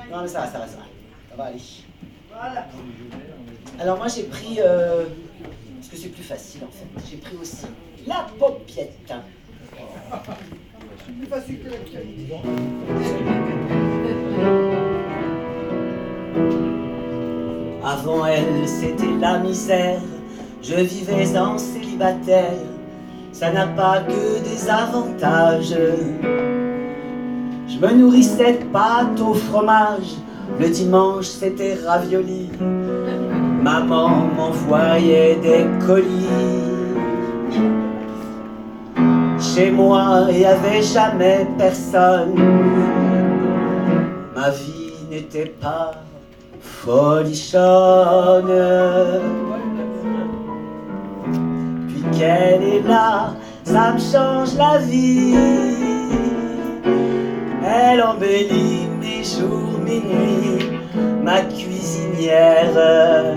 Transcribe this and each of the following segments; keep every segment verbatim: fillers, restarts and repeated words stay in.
Non mais ça va, ça va, ça va. Ça va aller. Voilà. Alors moi j'ai pris, euh, parce que c'est plus facile en fait, j'ai pris aussi la paupiette. C'est plus facile que l'actualité. Avant elle, c'était la misère. Je vivais en célibataire. Ça n'a pas que des avantages. Je me nourrissais de pâtes au fromage. Le dimanche, c'était ravioli. Maman m'envoyait des colis. Chez moi, il n'y avait jamais personne. Ma vie n'était pas folichonne. Puis qu'elle est là, ça me change la vie. Elle embellit mes jours, mes nuits, ma cuisinière.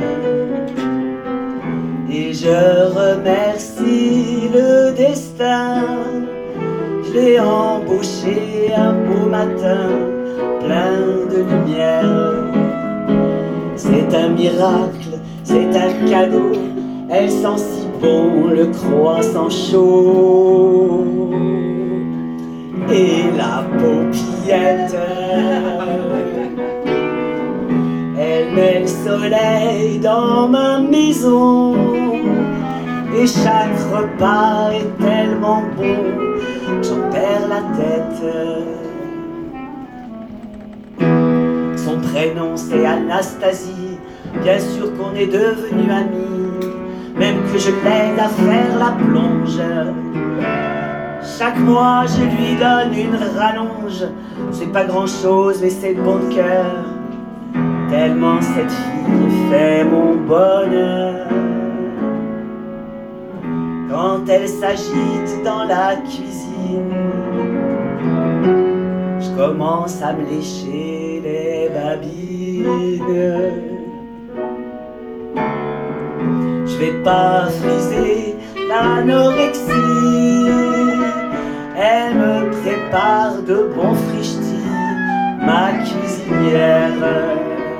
Et je remercie le destin. Je l'ai embauché un beau matin, plein de lumière. C'est un miracle, c'est un cadeau. Elle sent si bon le croissant chaud. Et la paupiette, elle met le soleil dans ma maison. Et chaque repas est tellement bon, j'en perds la tête. Son prénom c'est Anastasie, bien sûr qu'on est devenus amis, même que je l'aide à faire la plonge. Chaque mois je lui donne une rallonge, c'est pas grand chose mais c'est de bon cœur, tellement cette fille fait mon bonheur. Quand elle s'agite dans la cuisine, je commence à me lécher les babines. Je vais pas friser l'anorexie. Elle me prépare de bons frichtis, ma cuisinière.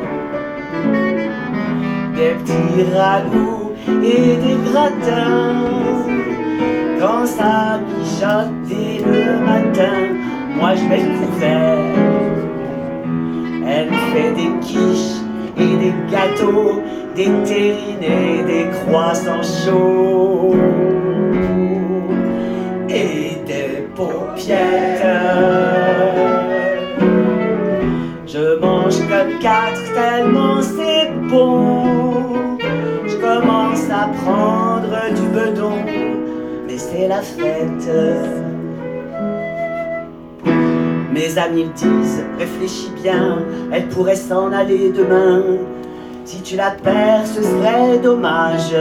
Des petits ragoûts et des gratins. Quand ça mijote dès le matin, moi je mets le couvert. Elle me fait des quiches et des gâteaux, des terrines et des croissants chauds. Et des paupiettes. Je mange comme quatre tellement c'est bon. Je commence à prendre du bedon, mais c'est la fête. Mes amis me disent, réfléchis bien, elle pourrait s'en aller demain. Si tu la perds, ce serait dommage.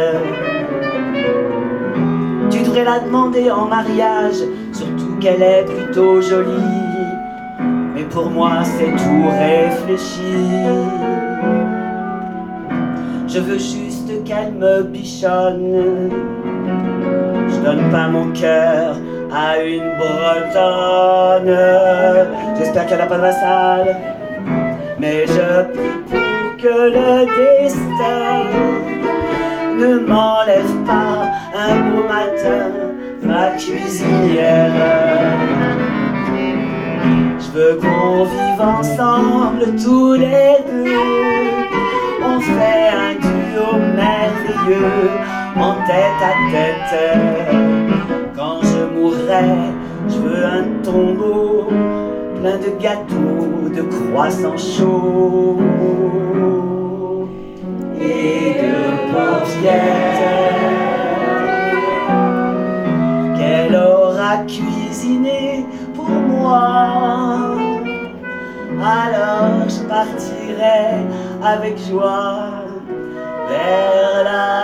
Tu devrais la demander en mariage, surtout qu'elle est plutôt jolie. Mais pour moi c'est tout réfléchi. Je veux juste qu'elle me bichonne. Je donne pas mon cœur à une bretonne. J'espère qu'elle n'a pas de la salle, mais je prie pour que le destin ne m'enlève pas un beau matin ma cuisinière. Je veux qu'on vive ensemble tous les deux. On fait un duo merveilleux en tête à tête. Quand je mourrai, je veux un tombeau plein de gâteaux, de croissants chauds et de paupiettes qu'elle aura cuisiné pour moi. Alors je partirai avec joie vers la